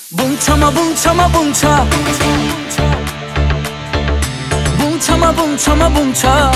Bunçama bunçama bunça, bunçama bunçama bunça.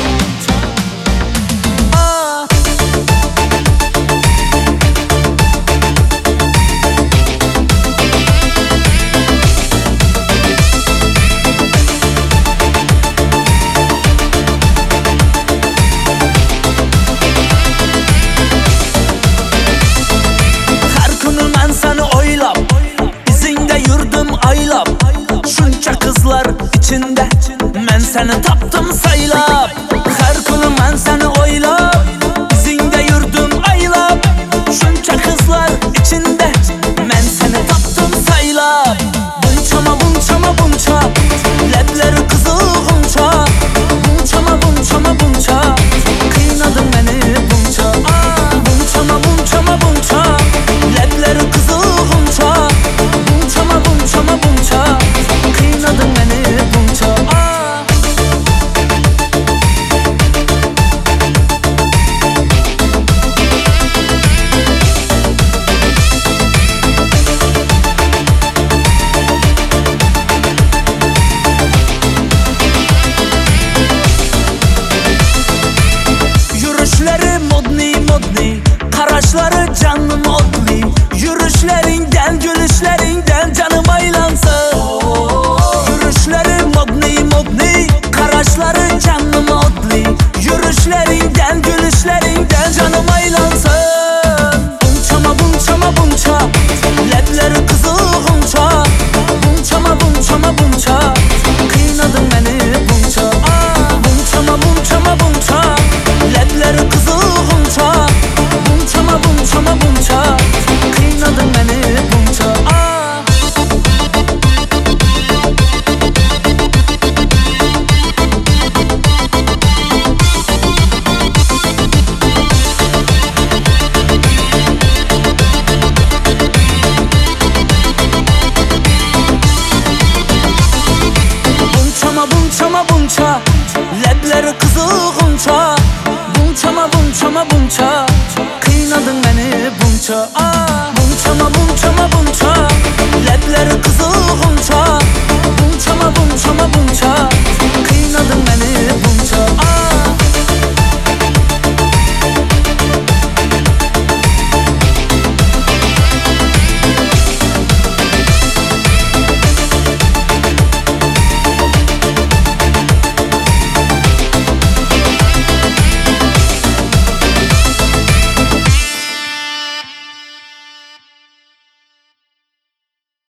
Şunca kızlar içinde mən səni tapdım saylab. Hər günü mən səni oylab, izində yürüdüm aylab. Şunca kızlar içinde mən səni tapdım saylab. Bunçama bunçama bunça, ləbləri qızılğunça. Bunçama bunçama bunça, qıynadın məni bunça. Bunçama bunçama bunça, ləbləri qızılğunça. Bunçama bunçama bunça, qıynadın məni bunça. Yürüşləri modni modni, qaraşları canım odli. Yürüşlərindən, gülüşlərindən canım aylansın. Yürüşləri modni modni, qaraşları canım odli. Yürüşlərindən, gülüşlərindən canım aylansın. Bunçama bunçama bunça, ləbləri qızılğunça. Bunçama bunçama bunça, qıynadın məni bunça. Bunçama bunçama bunça, ləbləri qızılğunça. Bunçama bunçama bunça, qıynadın məni bunça. Bunçama bunçama bunça, ləbləri qızılğunça. Bunçama bunçama bunça, qıynadın məni bunça. Bunçama bunçama bunça, ləbləri qızıl